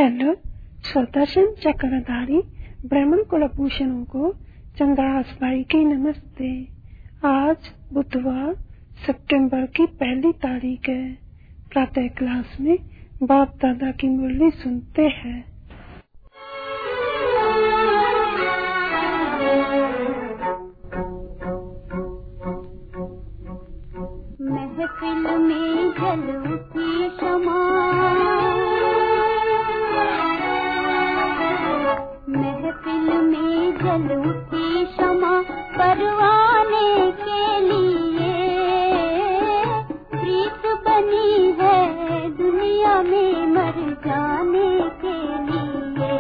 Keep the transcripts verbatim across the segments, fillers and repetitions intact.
Hello, Sudarshan चक्रधारी ब्राह्मण कुलभूषणों को चंद्रहास भाई की नमस्ते। आज बुधवार सितंबर की पहली तारीख है। प्रातः क्लास में बाप दादा की मुरली सुनते हैं। महफिल में जल उठी शमा, महफिल में जल उठी शमा, परवाने के लिए प्रीत बनी है दुनिया में मर जाने के लिए।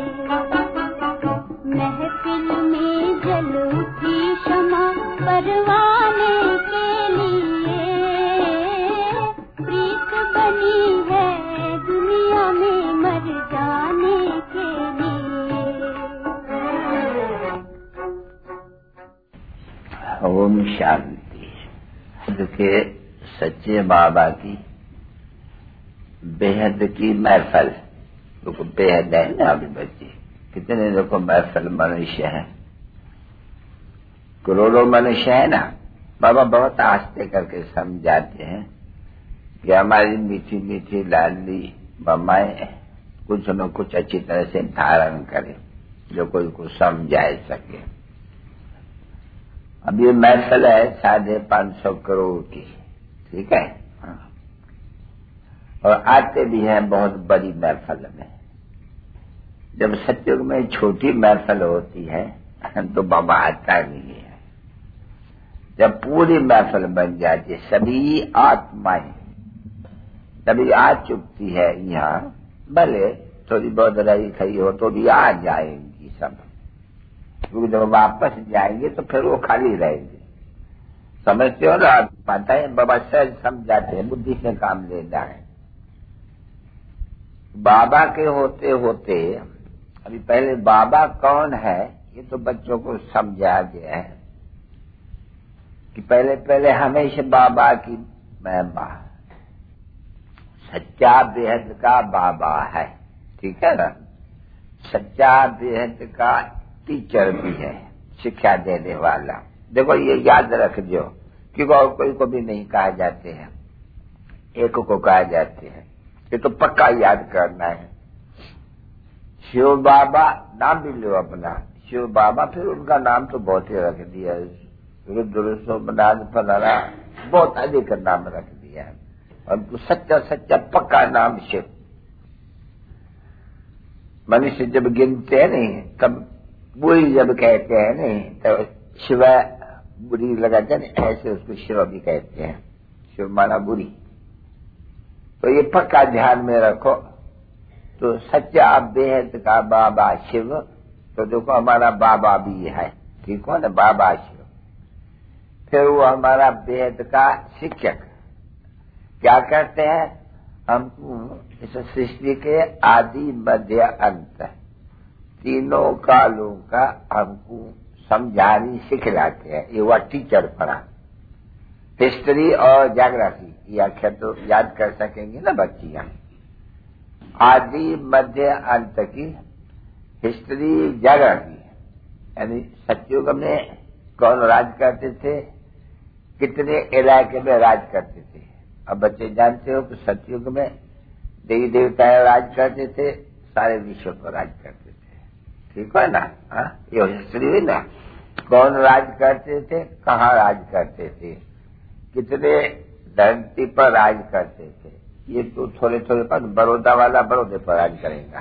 महफिल में जल उठी शमा, परवाने के लिए प्रीत बनी है दुनिया में मर जाने के लिए। ओम शांति। के सच्चे बाबा की बेहद की महफल, देखो बेहद है ना अभी बच्चे, कितने देखो महफल मनुष्य है, करोड़ों मनुष्य है ना। बाबा बहुत आस्ते करके समझाते हैं कि हमारी मीठी मीठी लाडली बम्माएं कुछ न कुछ अच्छी तरह से धारण करें जो कोई को समझा सके। अब ये महफिल है साढ़े पांच सौ करोड़ की, ठीक है, और आते भी हैं बहुत बड़ी महफिल में। जब सत्युग में छोटी महफिल होती है तो बाबा आता नहीं है। जब पूरी महफिल बन जाती है, सभी आत्माएं तभी आ चुकती है यहाँ, भले थोड़ी बहुत रही खई हो तो भी आ जाएंगी सब, क्योंकि जब वापस जाएंगे तो फिर वो खाली रहेंगे। समझते हो ना, पता है बाबा सहज समझाते हैं, बुद्धि से काम लेना है। बाबा के होते होते अभी पहले बाबा कौन है ये तो बच्चों को समझा गया है कि पहले पहले हमेशा बाबा की महिमा, सच्चा बेहद का बाबा है, ठीक है ना। सच्चा बेहद का टीचर भी है, शिक्षा देने वाला। देखो ये याद रख दो, क्योंकि और कोई को भी नहीं कहा जाते हैं, एक को कहा जाते हैं, ये तो पक्का याद करना है। शिव बाबा नाम भी लो अपना, शिव बाबा, फिर उनका नाम तो बहुत ही रख दिया, रुद्र सोमनाथ फलाना, बहुत अधिक नाम रख दिया है, और तो सच्चा सच्चा पक्का नाम शिव। मनुष्य जब गिनते हैं नहीं, तब बुरी जब कहते हैं नहीं, तो शिव बुरी लगाते हैं, ऐसे उसको शिव भी कहते हैं, शिव माना बुरी। तो ये पक्का ध्यान में रखो। तो सच्चा बेहद का बाबा शिव, तो देखो हमारा बाबा भी है, ठीक हो ना, बाबा शिव। फिर वो हमारा बेहद का शिक्षक क्या करते हैं, हमको इस सृष्टि के आदि मध्य अंत तीनों कालों का हमको समझानी सिखलाते हैं। ये हुआ टीचर पढ़ा। हिस्ट्री और ज्योग्राफी ये आख्या तो याद कर सकेंगे ना बच्चियां। आदि मध्य अंत की हिस्ट्री ज्योग्राफी, यानी सतयुग में कौन राज करते थे, कितने इलाके में राज करते थे। अब बच्चे जानते हो कि सतयुग में देवी देवता राज करते थे, सारे विश्व पर राज करते थे, ठीक है ना। हाँ, ये हिस्ट्री हुई ना, कौन राज करते थे, कहाँ राज करते थे, कितने धरती पर राज करते थे। ये तो थोड़े थोड़े पर बड़ौदा वाला बड़ौदे पर राज करेगा,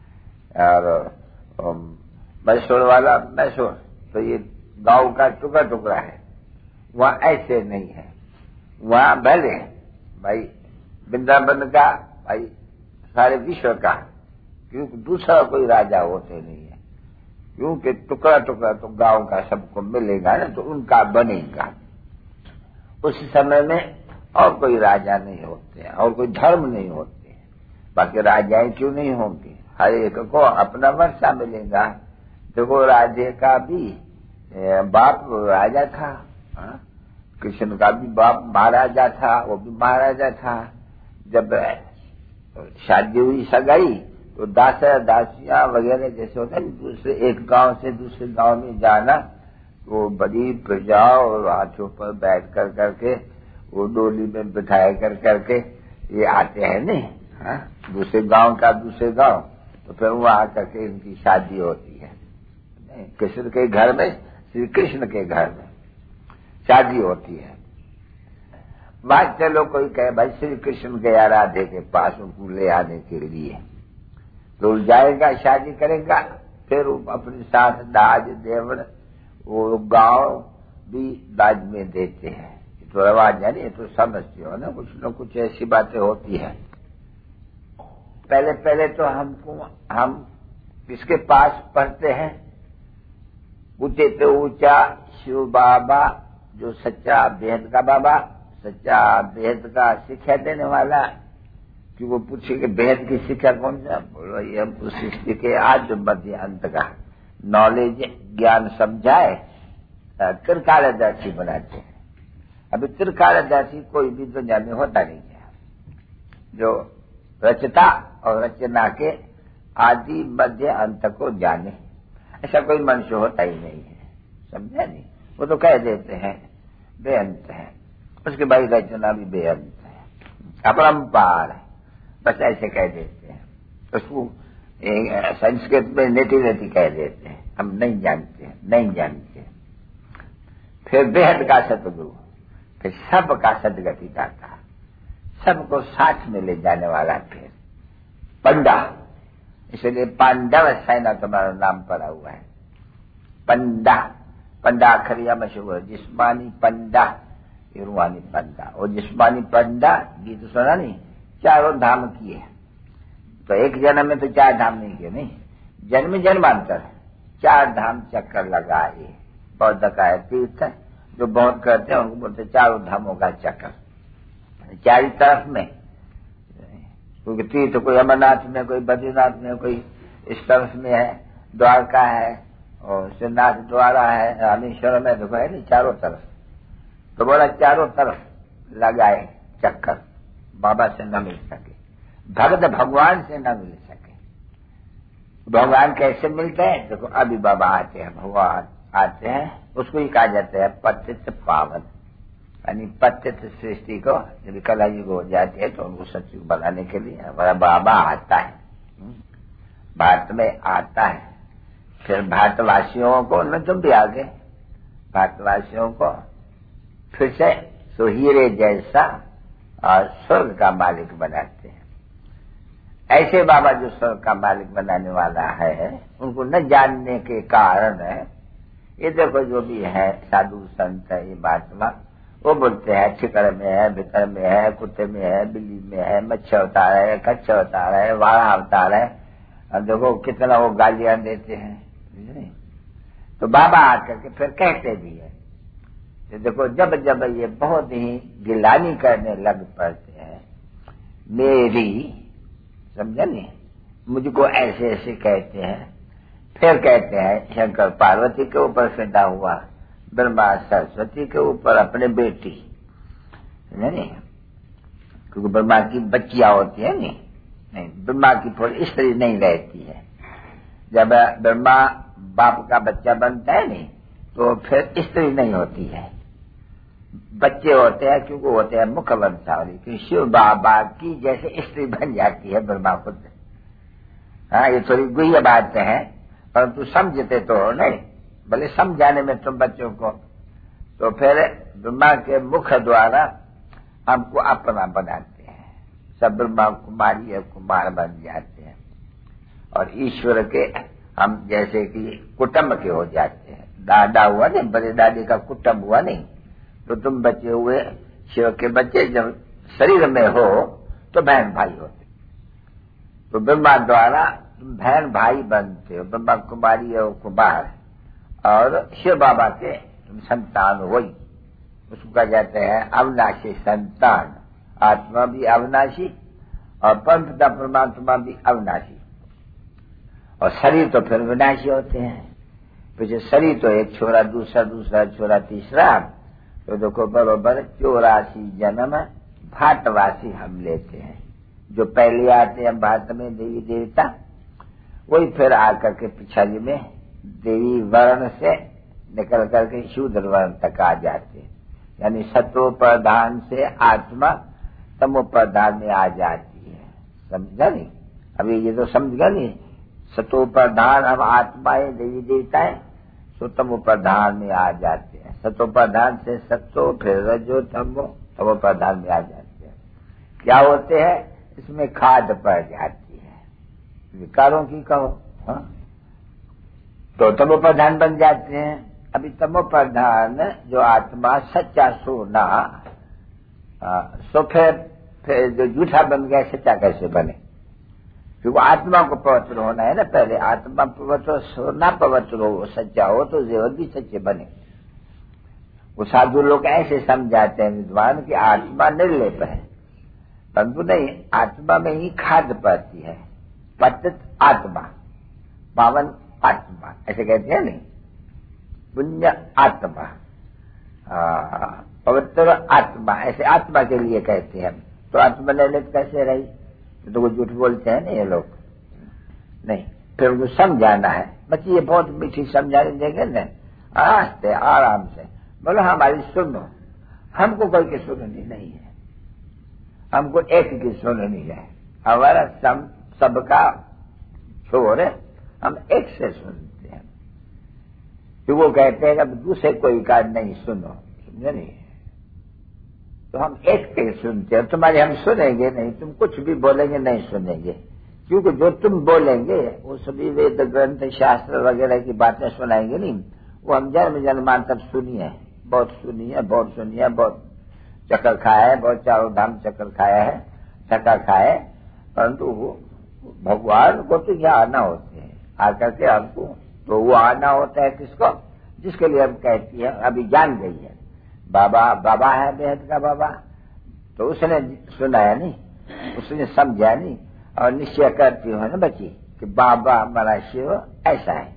और मैसूर वाला मैसूर, तो ये गांव का टुकड़ा टुकड़ा है। वहां ऐसे नहीं है, वहां भले भाई वृंदावन का भाई सारे विश्व का, क्योंकि दूसरा कोई राजा होते नहीं है, क्योंकि टुकड़ा टुकड़ा तो गांव का सबको मिलेगा ना, तो उनका बनेगा। उस समय में और कोई राजा नहीं होते हैं, और कोई धर्म नहीं होते हैं। बाकी राजाएं क्यों नहीं होंगे, हर एक को अपना वर्षा मिलेगा। देखो राजे का भी बाप राजा था, कृष्ण का भी बाप महाराजा था, वो भी महाराजा था। जब शादी हुई सगाई तो दासा दासियां वगैरह जैसे होता है दूसरे एक गांव से दूसरे गांव में जाना, वो बड़ी प्रजा और हाथों पर बैठ कर करके वो डोली में बिठाए कर करके ये आते हैं नहीं, हाँ? दूसरे गांव का दूसरे गांव, तो फिर वहां करके इनकी शादी होती है। कृष्ण के घर में, श्री कृष्ण के घर में शादी होती है। वहां चलो कोई कहे भाई श्री कृष्ण गया राधे के पास उनको ले आने के लिए, तो जाएगा शादी करेगा, फिर वो अपने साथ दाज देवड़ वो गांव भी दाज में देते हैं। तो रवाज है नहीं, तो समझते हो ना, कुछ न कुछ ऐसी बातें होती है। पहले पहले तो हमको हम किसके पास पढ़ते हैं, ऊंचे पे ऊंचा शिव बाबा जो सच्चा बेहद का बाबा, सच्चा बेहद का शिक्षा देने वाला, कि वो पूछे कि बेहद की शिक्षा कौन सा, बोलो ये हमको सृष्टि के आज मध्य अंत का नॉलेज ज्ञान समझाए, त्रिकालदर्शी बनाते हैं। अभी त्रिकालदर्शी कोई भी दुनिया में होता नहीं है, जो रचता और रचना के आदि मध्य अंत को जाने, ऐसा कोई मनुष्य होता ही नहीं है, समझा नहीं। वो तो कह देते हैं बेअंत है, उसके भाई रचना भी बेअंत है, अपरंपार है, बस ऐसे कह देते हैं। उसको संस्कृत में नेटी नेटी कह देते हैं, हम नहीं जानते हैं, नहीं जानते। फिर बेहद का सतगुरु, फिर सबका सदगति दाता, सबको साथ में ले जाने वाला, फिर पंडा, इसलिए पांडव सेना तुम्हारा नाम पड़ा हुआ है। पंडा, पंडा खरिया मशहूर, जिस्मानी पंडा, रूहानी पंडा। और जिस्मानी पंडा गीत सुना नहीं, चारों धाम किए, तो एक जन्म में तो चार धाम नहीं किए, नहीं जन्म जन्मांतर चार धाम चक्कर लगाए। बौद्ध का है तीर्थ, जो बौद्ध करते हैं उनको बोलते चारों धामों का चक्कर, चारों तरफ में, क्योंकि तीर्थ कोई अमरनाथ में, कोई बद्रीनाथ में, कोई इस तरफ में है, द्वारका है और श्रीनाथ द्वारा है, रामेश्वर में, तो है नहीं चारों तरफ। तो बोला चारों तरफ लगाए चक्कर, बाबा से न मिल सके, भगत भगवान से न मिल सके। भगवान कैसे मिलते हैं, देखो अभी बाबा आते हैं, भगवान आते हैं, उसको ही कहा जाता है पतित पावन, यानी पतित सृष्टि को जब कला युग हो जाती है तो उनको सचयुग बनाने के लिए हमारा बाबा आता है, भारत में आता है। फिर भारतवासियों को, न तुम भी आगे, भारतवासियों को फिर से सुहीरे जैसा और स्वर्ग का मालिक बनाते हैं। ऐसे बाबा जो स्वर्ग का मालिक बनाने वाला है, उनको न जानने के कारण है, ये देखो जो भी है साधु संत है, ये महात्मा, वो बोलते हैं ठिकर में है, भितर में है, कुत्ते में है, बिल्ली में है, मच्छर अवतार है, कच्छ अवतार है, वाड़ा अवतार है, अब देखो कितना वो गालियां देते हैं। तो बाबा आकर के फिर कहते भी है, देखो जब जब ये बहुत ही गिलानी करने लग पड़ते हैं मेरी, समझा नहीं, मुझको ऐसे ऐसे कहते हैं, फिर कहते हैं शंकर पार्वती के ऊपर फिदा हुआ, ब्रह्मा सरस्वती के ऊपर अपने बेटी, नहीं, क्योंकि ब्रह्मा की बच्चियां होती है, नहीं नहीं ब्रह्मा की थोड़ी स्त्री नहीं रहती है। जब ब्रह्मा बाप का बच्चा बनता है नहीं, तो फिर स्त्री नहीं होती है, बच्चे होते हैं, क्योंकि होते हैं मुख वंशावली, क्योंकि शिव बाबा की जैसे स्त्री बन जाती है ब्रह्मा खुद। हाँ, ये थोड़ी गुह्य बात है, परंतु समझते तो हो नहीं, भले समझाने में तुम बच्चों को, तो फिर ब्रह्मा के मुख द्वारा हमको अपना बनाते हैं, सब ब्रह्मा कुमारी और कुमार बन जाते हैं, और ईश्वर के हम जैसे कि कुटुंब के हो जाते हैं। दादा हुआ नहीं, बड़े दादी का कुटुंब हुआ नहीं, तो तुम बच्चे हुए शिव के बच्चे, जब शरीर में हो तो बहन भाई होते, तो ब्रह्मा द्वारा तुम बहन भाई बनते हो, ब्रह्मा कुमारी और कुमार, और शिव बाबा के तुम संतान हो, उसको कहा जाता है अविनाशी संतान। आत्मा भी अविनाशी और परम पिता परमात्मा भी अविनाशी, और शरीर तो फिर विनाशी होते हैं। पीछे शरीर तो एक छोरा, दूसरा दूसरा छोरा, तीसरा, तो देखो बरोबर चौरासी जन्म भारतवासी हम लेते हैं। जो पहले आते हैं भारत में देवी देवता, वही फिर आकर के पिछाड़ी में देवी वर्ण से निकल करके शूद्र वर्ण तक आ जाते हैं। यानी सत्व प्रधान से आत्मा तमो प्रधान में आ जाती है। समझा नहीं? अभी ये तो समझ गया नहीं। सत्व प्रधान अब आत्माएं देवी देवताएं तो तमो प्रधान में आ जाते हैं। सत्व प्रधान से सत्व, फिर रजो तमो, तमो प्रधान में आ जाते हैं। क्या होते हैं? इसमें खाद पड़ जाती है विकारों की कहो, हाँ? तो तमो प्रधान बन जाते हैं। अभी तमो प्रधान जो आत्मा सच्चा सोना, सो फिर फिर जो झूठा बन गया सच्चा कैसे बने? क्योंकि आत्मा को पवित्र होना है ना। पहले आत्मा पवित्र, सोना पवित्र हो, सच्चा हो तो जेवर भी सच्चे बने। वो साधु लोग ऐसे समझाते हैं विद्वान कि आत्मा निर्लेप है, परंतु नहीं, आत्मा में ही खाद पड़ती है। पतित आत्मा, पावन आत्मा, ऐसे कहते हैं नहीं, पुण्य आत्मा, पवित्र आत्मा, ऐसे आत्मा के लिए कहते हैं। तो आत्मा निर्लिप्त कैसे रही? तो वो झूठ बोलते हैं ना ये लोग। नहीं, फिर उनको समझाना है। बच्चे ये बहुत मीठी समझाने देंगे न, आस्ते आराम से बोलो हमारी सुनो, हमको कोई की सुननी नहीं है, हमको एक की सुननी है। हमारा सब सबका छोर है, हम एक से सुनते हैं। तो वो कहते हैं कि दूसरे कोई का नहीं सुनो, समझे नहीं? तो हम एक के सुनते हैं। तुम्हारे हम सुनेंगे नहीं, तुम कुछ भी बोलेंगे नहीं सुनेंगे, क्योंकि जो तुम बोलेंगे वो सभी वेद ग्रंथ शास्त्र वगैरह की बातें सुनाएंगे नहीं। वो हम जन्म जन्मांतर सुनी है, बहुत सुनी है, बहुत सुनी है, बहुत चक्कर खाया है, बहुत चारों धाम चक्कर खाया है, चक्कर खाए, परंतु भगवान को तो यहाँ आना होते हैं, आकर के हमको तो वो आना होता है किसको? जिसके लिए हम कहती है अभी जान गई है। बाबा बाबा है बेहद का बाबा, तो उसने सुनाया नहीं, उसने समझा नहीं और निश्चय करती हो ना बच्ची कि बाबा हमारा शिव ऐसा है।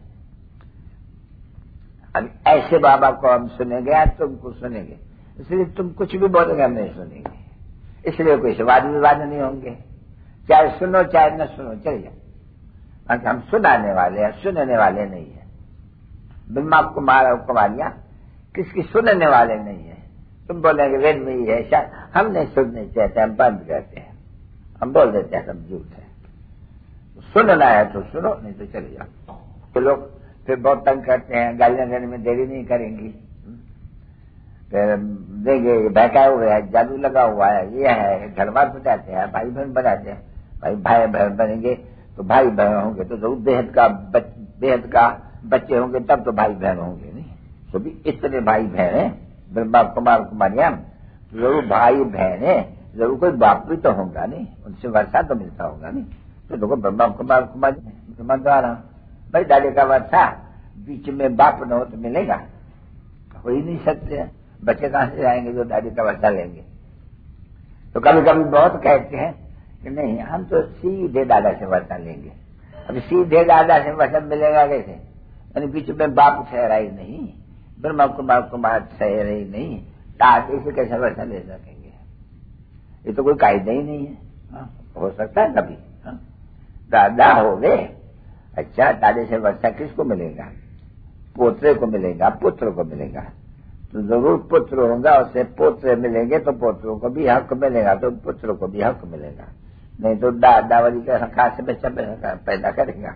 अब ऐसे बाबा को हम सुनेंगे या तुमको सुनेंगे, इसलिए तुम कुछ भी बोलेंगे हम नहीं सुनेंगे, इसलिए कोई वाद विवाद नहीं होंगे। चाहे सुनो चाहे न सुनो, चल जाओ। हम सुनाने वाले हैं, सुनने वाले नहीं है। ब्रह्मा कुमार और कुमारियां किसकी सुनने वाले नहीं है। तुम बोलेंगे वेद में ही है, शायद हम नहीं सुनने चाहते, हम बंद करते हैं, हम बोल देते हैं सब झूठ है। सुनना है तो सुनो, नहीं तो चले जाओ। तो लोग फिर बहुत तंग करते हैं, गालियां देने में देरी नहीं करेंगी, फिर देंगे बहकाए हुए है, जादू लगा हुआ है, ये है, घरवार बताते हैं, भाई बहन बनाते हैं। भाई भाई बहन बनेंगे तो भाई बहन होंगे तो जरूर बेहद का बेहद का बच्चे होंगे तब तो भाई बहन होंगे नहीं। तो भी इतने भाई बहन है ब्रह्मा कुमार कुमारियां, तो जरूर भाई बहन है, जरूर कोई बाप भी तो होगा नहीं, उनसे वर्षा तो मिलता होगा नहीं। तो देखो ब्रह्मा कुमार कुमारी ब्रह्मा द्वारा भाई दादे का वर्षा बीच में बाप न हो तो मिलेगा, हो ही नहीं सकते। बच्चे कहां से आएंगे जो दादी का वर्षा लेंगे? तो कभी कभी बहुत कहते हैं कि नहीं हम तो सीधे दादा से वर्षा लेंगे। अब सीधे दादा से वर्षा मिलेगा कैसे? यानी बीच में बाप ठहरा ही नहीं, ब्रह्मा कुमार कुमार ठहरा ही नहीं, दादे से कैसे वर्षा ले सकेंगे? ये तो कोई कायदा ही नहीं है। हाँ, हो सकता है कभी हाँ? दादा हो गए, अच्छा दादे से वर्षा किसको मिलेगा? पोतरे को मिलेगा, पुत्र को मिलेगा। तो जरूर पुत्र होगा, उससे पोत्र मिलेंगे तो पोत्रों को भी हक मिलेगा, तो पुत्र को भी हक मिलेगा। नहीं तो दादा वाली का हका से बच्चा पैदा करेगा।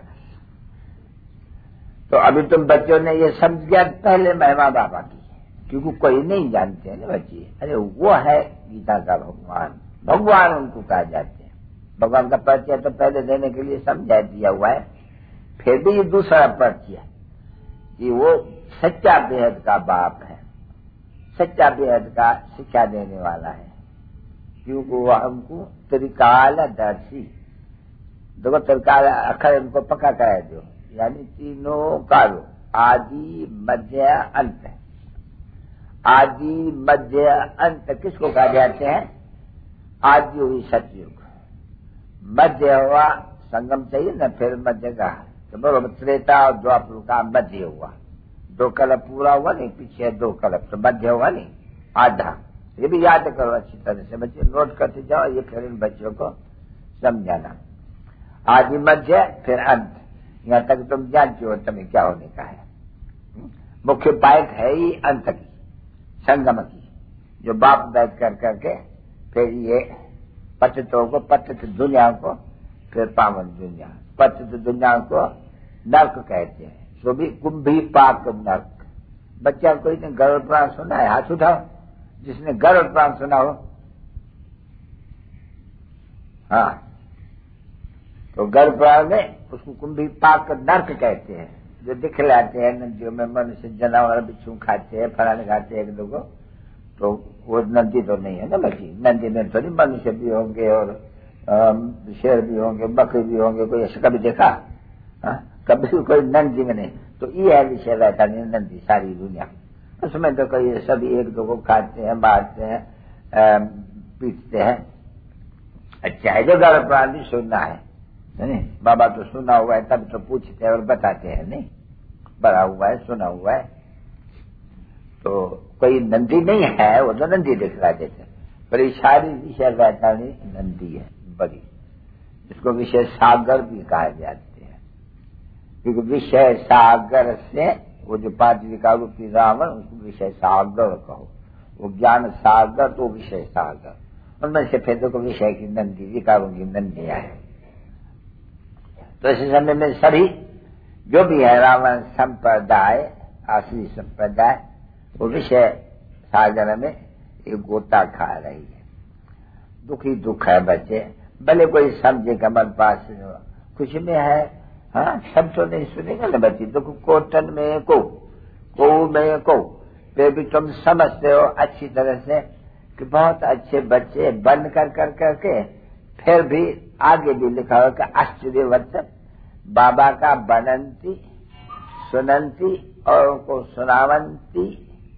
तो अभी तुम बच्चों ने ये समझ गया पहले महिमा बाबा की, क्योंकि कोई नहीं जानते हैं ना बच्चे। अरे वो है गीता का भगवान, भगवान उनको कहा जाते हैं। भगवान का परिचय तो पहले देने के लिए समझा दिया हुआ है, फिर भी ये दूसरा परिचय कि वो सच्चा बेहद का बाप है, सच्चा बेहद का शिक्षा देने वाला है, क्योंकि वो हमको त्रिकालदर्शी, देखो त्रिकाल अखर इनको पक्का करा दो, यानी तीनों कालों आदि मध्य अंत। आदि मध्य अंत किसको कहा जाते हैं? आदि हुई सतयुग, मध्य हुआ संगम चाहिए ना, फिर मध्य का तो बरोबर त्रेता और द्वापर का मध्य हुआ। दो कलप पूरा हुआ नहीं, पीछे दो कलप तो मध्य हुआ नहीं, आधा। ये भी याद करो अच्छी तरह से बच्चे, नोट करते जाओ, ये फिर इन बच्चों को समझाना। आदि मध्य फिर अंत, यहाँ तक तुम जानते हो तुम्हें क्या होने का है। मुख्य पायक है ही अंत की, संगम की, जो बाप बैठ कर करके फिर ये पतितों को, पतित दुनिया को, फिर पावन दुनिया, पतित दुनिया को नर्क कहते हैं। सो भी कुंभी पाक नर्क। बच्चा कोई ने गरुड़ पुराण सुना है? हाथ उठाओ जिसने गरुड़ पुराण सुना हो। हाँ, तो गरुड़ पुराण में उसको कुंभी पाक नर्क कहते हैं, जो दिखलाते हैं नदियों में मनुष्य जानवर बिच्छू खाते हैं, फलाने खाते हैं एक दो को। तो वो नदी तो नहीं है ना बची, नदी में थोड़ी मनुष्य भी होंगे और शेर भी होंगे, बकरी भी होंगे। कोई ऐसा कभी देखा? हा? कभी कोई नंदी में नहीं। तो ये है विषय रहता नहीं नंदी सारी दुनिया। उसमें तो कोई सभी एक दो को खाते हैं, मारते हैं, पीटते हैं। अच्छा है जो गरुड़ पुराण भी सुनना है नहीं? बाबा तो सुना हुआ है तब तो पूछते हैं और बताते हैं, नहीं पढ़ा हुआ है, सुना हुआ है। तो कोई नंदी नहीं है, वो तो नंदी दिखला देते हैं, पर ये सारी विषय रहता नहीं नंदी है बड़ी। इसको विषय सागर भी कहा जाते हैं, क्योंकि विषय सागर से वो जो पांच विकार रूपी रावण, उसको विषय सागर कहो। वो ज्ञान सागर तो विषय सागर, उनमें से फेदों को विषय की नंदी, विकारों की नंदियां है। तो इस समय में सभी जो भी है रावण संप्रदाय, आसुरी संप्रदाय, वो विषय सागर में एक गोता खा रही है। दुखी दुख है बच्चे, भले कोई समझे कमल पास खुशी में है। हाँ, सब तो नहीं सुनेगा ना बच्चे। दुख कोटन में को, को में को, फिर भी तुम समझते हो अच्छी तरह से कि बहुत अच्छे बच्चे बन कर कर करके, फिर भी आगे भी लिखा हो कि आश्चर्यवत बाबा का बनंती सुनंती और उनको सुनावंती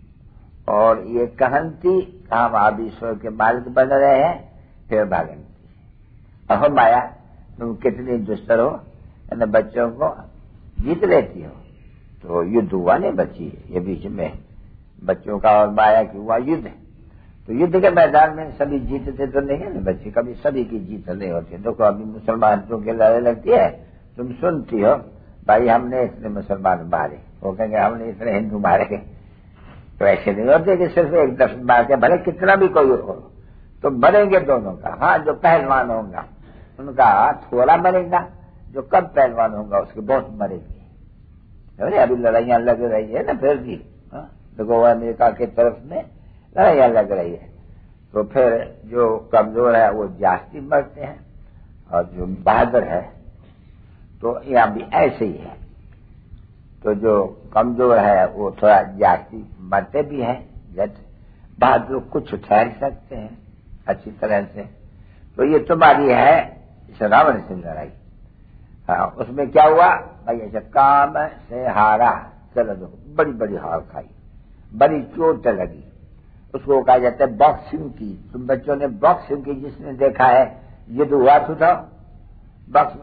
और ये कहंती, हम आप ईश्वर के मालिक बन रहे हैं, फिर भागंती। अहो माया, तुम कितनी दुष्टर हो, इन बच्चों को जीत लेती हो। तो युद्ध हुआ नहीं बच्ची, ये बीच में बच्चों का और माया की हुआ युद्ध। तो युद्ध के मैदान में सभी जीतते तो नहीं है ना बच्चे, कभी सभी की जीत नहीं होती। देखो अभी मुसलमान जो के लड़ाई लगती है, तुम सुनती हो भाई हमने इतने मुसलमान मारे, वो कहेंगे हमने इतने हिंदू मारे। तो ऐसे नहीं होते कि सिर्फ एक दस मार के, भले कितना भी कोई हो तो मरेंगे दोनों का। हाँ, जो पहलवान होगा उनका थोड़ा मरेगा, जो कम पहलवान होगा उसके बहुत मरेगी। अरे अभी लड़ाइयां लग रही है ना फिर भी, देखो अमेरिका की तरफ में लड़ाइयां लग रही है। तो फिर जो कमजोर है वो जास्ती मरते हैं और जो बहादुर है, तो यहाँ भी ऐसे ही है। तो जो कमजोर है वो थोड़ा जास्ती मरते भी हैं, जट बहादुर कुछ ठहर सकते हैं अच्छी तरह से। तो ये तुम्हारी है इस रावण से लड़ाई। हाँ, उसमें क्या हुआ भाई, ऐसे काम से हारा, चलो दो बड़ी बड़ी हार खाई, बड़ी चोट लगी। उसको कहा जाता है बॉक्सिंग की। तुम बच्चों ने बॉक्सिंग की जिसने देखा है, युद्ध हुआ था बॉक्स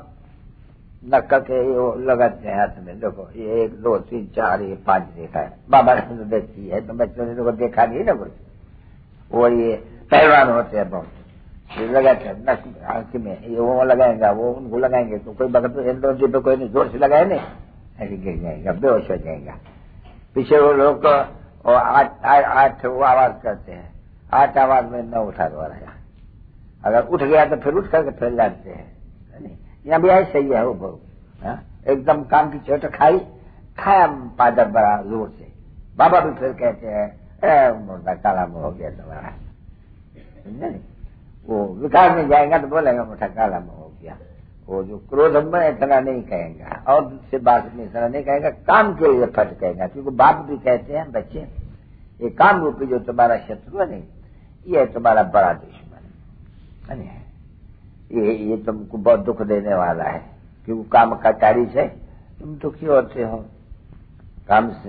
नक्का के वो लगाते हैं हाथ में। देखो ये एक दो तीन चार ये पांच देखा है, बाबा ने तो देखी है, तो बच्चों ने तो देखा नहीं ना कुछ। वो ये पहलवान होते हैं बहुत, ये लगाते हैं नक आंख में, ये वो लगाएंगा, वो उनको लगाएंगे। तो कोई बगत इंद्र पे कोई नहीं जोर से लगाए नहीं, ऐसे गिर जाएगा, बेहोश हो जाएगा। पीछे वो लोग आठ आठ वो आवाज करते हैं, आठ आवाज में न उठा दो रहा। अगर उठ गया तो फिर उठ करके फिर लड़ते हैं। यहाँ भी ऐसे ही है वो बहुत एकदम काम की चोट खाई, खाया पादर बड़ा जोर से। बाबा भी फिर कहते हैं मुर्दा काला मुंह हो गया तुम्हारा, समझे? वो विकार में जाएगा तो बोलेगा मोटा काला मुंह हो गया। वो जो क्रोध में इतना नहीं कहेगा और दूसरे बात में इतना नहीं कहेगा, काम के लिए फट कहेगा। क्योंकि बाप भी कहते हैं बच्चे ये काम रूपी जो तुम्हारा शत्रु है नहीं, ये तुम्हारा बड़ा दुश्मन है, ये ये तुमको बहुत दुख देने वाला है। क्योंकि काम कटारी से तुम दुखी होते हो, काम से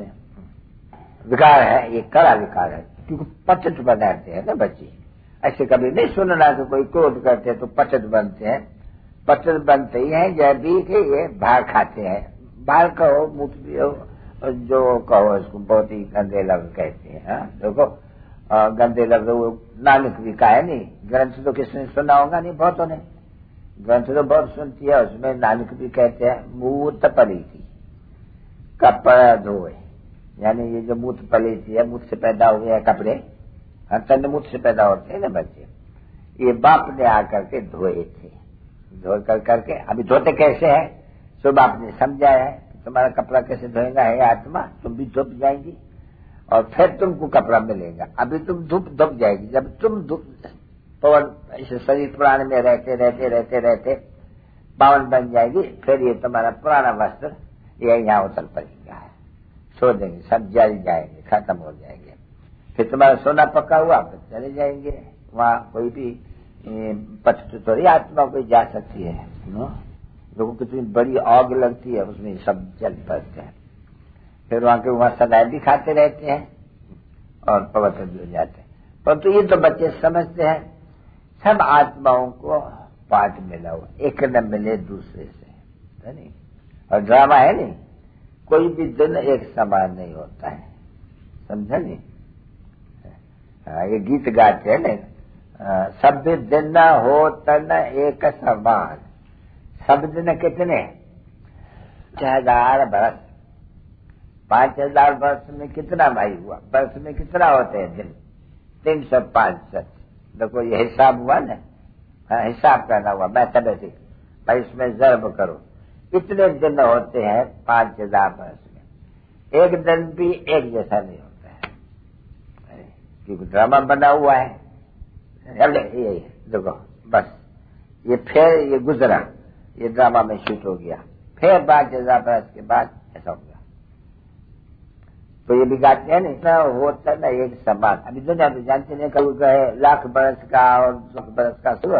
विकार है, ये कड़ा विकार है। क्योंकि पचट बनाते हैं ना बच्चे, ऐसे कभी नहीं सुनना कि कोई क्रोध करते हैं तो पचट बनते हैं। पचट बनते ही हैं जब भी कि ये बाहर खाते हैं, बाहर कहो मुठ भी हो, जो कहो इसको बहुत ही गंदे लफ्ज कहते हैं। हाँ देखो गंदे लफ्ज वो नानक भी का है नहीं, ग्रंथ तो किसने सुना होगा नहीं बहुतों ने, ग्रंथ तो बहुत सुनती है, उसमें नानक भी कहते हैं मूत पलीती कपड़ा धोए, यानी ये जो मूत पलीती है, मूत से पैदा हुए हैं कपड़े, हर तन मूत से पैदा होते हैं ना बच्चे, ये बाप ने आकर के धोए थे, धो कर करके अभी धोते कैसे है, सो बाप ने समझाया है कि तुम्हारा कपड़ा कैसे धोएगा है आत्मा, तुम भी धुप जाएंगी और फिर तुमको कपड़ा मिलेगा। अभी तुम धूप धुप जाएगी, जब तुम धूप पवन इस शरीर प्राण में रहते रहते रहते रहते पावन बन जाएगी, फिर ये तुम्हारा पुराना वस्त्र ये यहाँ उतर पड़ेगा, सो देंगे, सब जल जाएंगे, खत्म हो जाएंगे, फिर तुम्हारा सोना पक्का हुआ, फिर चले जाएंगे वहाँ। कोई भी पथ थोड़ी आत्मा कोई जा सकती है, लोगों को कितनी बड़ी आग लगती है, उसमें सब जल पड़ते हैं, फिर वहां के वहां सदाएं भी खाते रहते हैं और पवित्र भी हो जाते हैं। परंतु ये तो बच्चे समझते हैं सब आत्माओं को पाठ मिला हुआ, एक न मिले दूसरे से, है नहीं। और ड्रामा है नहीं, कोई भी दिन एक समान नहीं होता है, समझा नहीं। हाँ, ये गीत गाते हैं ना, सब दिन हो तन एक समान, सब दिन कितने हजार बरस, पांच हजार वर्ष में कितना भाई हुआ, वर्ष में कितना होते हैं दिन, तीन सौ पांच सठ। देखो ये हिसाब हुआ ना, हाँ, हिसाब करना हुआ मैथमेटिक्स, भाई इसमें जर्ब करो, इतने दिन होते हैं पांच हजार वर्ष में, एक दिन भी एक जैसा नहीं होता है, क्योंकि ड्रामा बना हुआ है। ये देखो बस ये फिर ये गुजरा, ये ड्रामा में शूट हो गया, फिर पांच हजार वर्ष के बाद ऐसा हो गया। तो ये भी गाते हैं ना, इतना होता ना एक समान। अभी दुनिया में जानते नहीं, कभी कहे लाख बरस का और लाख बरस का सुबह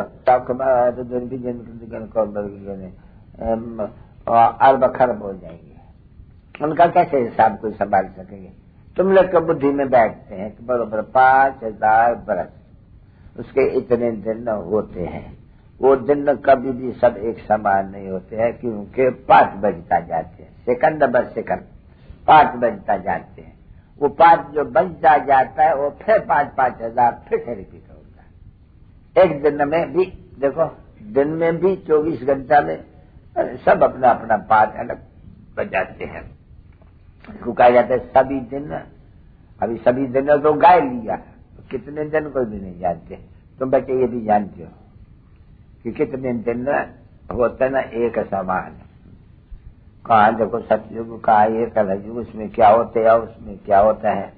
अरब खरब हो जाएंगे, उनका कैसे हिसाब कोई संभाल सकेंगे। तुम लोग के बुद्धि में बैठते हैं कि बरोबर पांच हजार बरस, उसके इतने दिन होते हैं, वो दिन कभी भी सब एक समान नहीं होते हैं, क्योंकि पांच बजता जाते हैं, सेकंड ब सेकंड पांच बजता जाते हैं, वो पांच जो बजता जाता है वो फिर पांच पांच हजार फिर से रिपीट होता है। एक दिन में भी देखो, दिन में भी चौबीस घंटा में सब अपना अपना पांच अलग बजाते हैं। इसको कहा जाता है सभी दिन। अभी सभी दिन तो गाय लिया, तो कितने दिन कोई भी नहीं जानते, तुम बच्चे ये भी जानते हो कि कितने दिन होते ना एक समान। कहा देखो सतयुग, कहा ये कलयुग, उसमें क्या होते है, उसमें क्या होता है।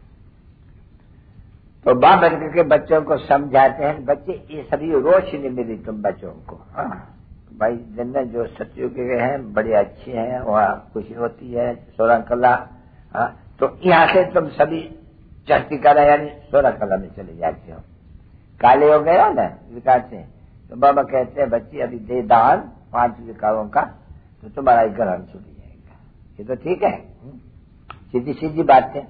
तो बाप बन के बच्चों को समझाते हैं, बच्चे ये सभी रोशनी मिली तुम बच्चों को, हाँ भाई दिन जो सतयुग के हैं बड़े अच्छे हैं, वहाँ खुशी होती है, सोलह कला, हाँ तो यहाँ से तुम सभी चढ़ती कला यानी सोलह कला में चले जाते हो, काले हो गए हो ना विकार से। तो बाबा कहते हैं बच्चे अभी दे दान पांच विकारों का, तो तुम्हारा ग्रहण छूट जाएगा। ये तो ठीक है, सीधी सीधी बात है।